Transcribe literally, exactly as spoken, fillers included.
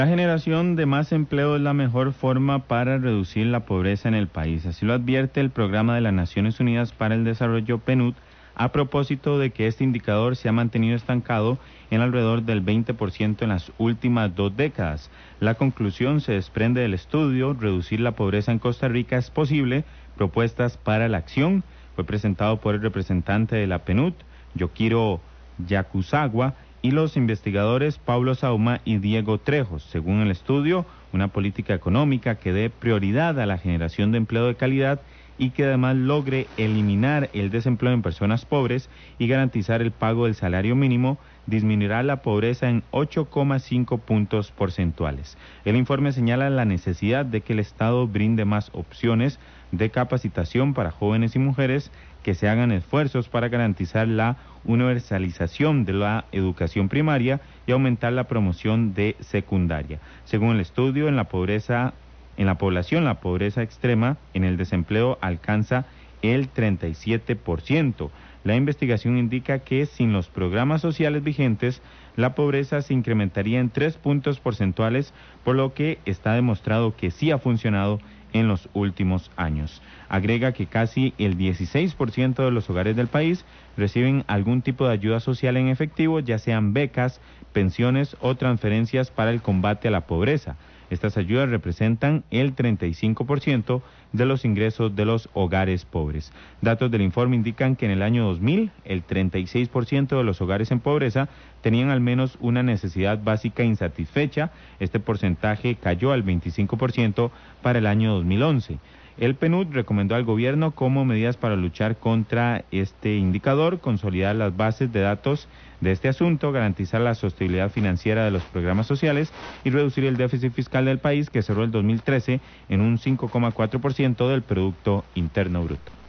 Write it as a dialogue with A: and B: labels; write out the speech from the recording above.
A: La generación de más empleo es la mejor forma para reducir la pobreza en el país. Así lo advierte el Programa de las Naciones Unidas para el Desarrollo P N U D, a propósito de que este indicador se ha mantenido estancado en alrededor del veinte por ciento en las últimas dos décadas. La conclusión se desprende del estudio Reducir la pobreza en Costa Rica es posible, propuestas para la acción. Fue presentado por el representante de la P N U D, Yoquiro Yacusawa, y los investigadores Pablo Sauma y Diego Trejos. Según el estudio, una política económica que dé prioridad a la generación de empleo de calidad y que además logre eliminar el desempleo en personas pobres y garantizar el pago del salario mínimo, disminuirá la pobreza en ocho coma cinco puntos porcentuales. El informe señala la necesidad de que el Estado brinde más opciones de capacitación para jóvenes y mujeres, que se hagan esfuerzos para garantizar la universalización de la educación primaria y aumentar la promoción de secundaria. Según el estudio, en la pobreza, en la población, la pobreza extrema en el desempleo alcanza el treinta y siete por ciento. La investigación indica que sin los programas sociales vigentes, la pobreza se incrementaría en tres puntos porcentuales, por lo que está demostrado que sí ha funcionado en los últimos años. Agrega que casi el dieciséis por ciento de los hogares del país reciben algún tipo de ayuda social en efectivo, ya sean becas, pensiones o transferencias para el combate a la pobreza. Estas ayudas representan el treinta y cinco por ciento de los ingresos de los hogares pobres. Datos del informe indican que en el año dos mil, el treinta y seis por ciento de los hogares en pobreza tenían al menos una necesidad básica insatisfecha. Este porcentaje cayó al veinticinco por ciento para el año dos mil once. El P N U D recomendó al gobierno como medidas para luchar contra este indicador, consolidar las bases de datos de este asunto, garantizar la sostenibilidad financiera de los programas sociales y reducir el déficit fiscal del país, que cerró el dos mil trece en un cinco coma cuatro por ciento del Producto Interno Bruto.